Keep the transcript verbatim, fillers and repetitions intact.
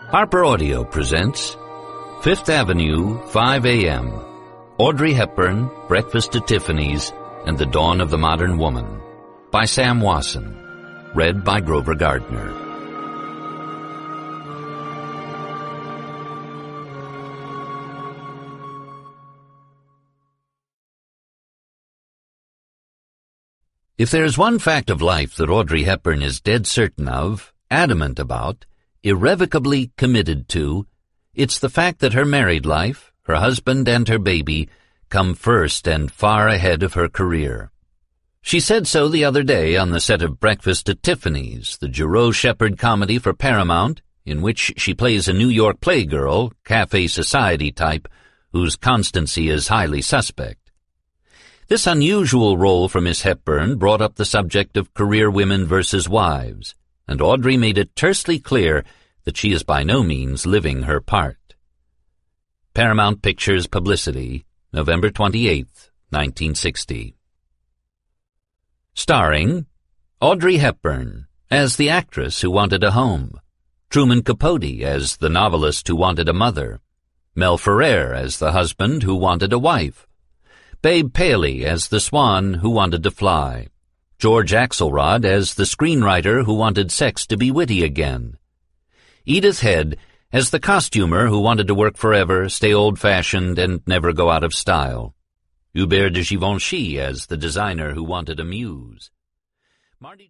Harper Audio presents Fifth Avenue, five A M Audrey Hepburn, Breakfast at Tiffany's, and the Dawn of the Modern Woman by Sam Wasson. Read by Grover Gardner. If there's one fact of life that Audrey Hepburn is dead certain of, adamant about, irrevocably committed to, it's the fact that her married life, her husband and her baby, come first and far ahead of her career. She said so the other day on the set of Breakfast at Tiffany's, the Giroux Shepard comedy for Paramount, in which she plays a New York playgirl, cafe society type, whose constancy is highly suspect. This unusual role for Miss Hepburn brought up the subject of career women versus wives, and Audrey made it tersely clear that she is by no means living her part. Paramount Pictures Publicity, November twenty-eighth, nineteen sixty. Starring Audrey Hepburn as the actress who wanted a home, Truman Capote as the novelist who wanted a mother, Mel Ferrer as the husband who wanted a wife, Babe Paley as the swan who wanted to fly, George Axelrod as the screenwriter who wanted sex to be witty again, Edith Head as the costumer who wanted to work forever, stay old-fashioned, and never go out of style, Hubert de Givenchy as the designer who wanted a muse. Marty